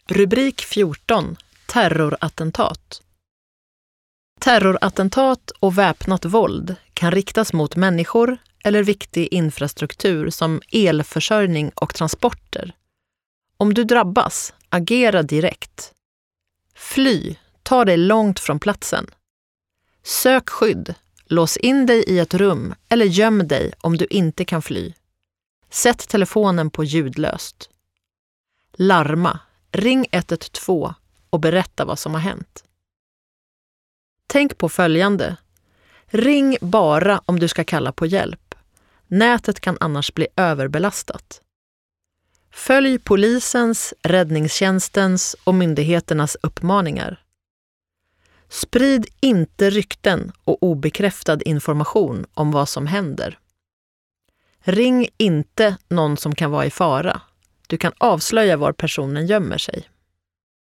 Rubrik 14. Terrorattentat. Terrorattentat och väpnat våld kan riktas mot människor eller viktig infrastruktur som elförsörjning och transporter. Om du drabbas, agera direkt. Fly, ta dig långt från platsen. Sök skydd, lås in dig i ett rum eller göm dig om du inte kan fly. Sätt telefonen på ljudlöst. Larma, ring 112 och berätta vad som har hänt. Tänk på följande. Ring bara om du ska kalla på hjälp. Nätet kan annars bli överbelastat. Följ polisens, räddningstjänstens och myndigheternas uppmaningar. Sprid inte rykten och obekräftad information om vad som händer. Ring inte någon som kan vara i fara. Du kan avslöja var personen gömmer sig.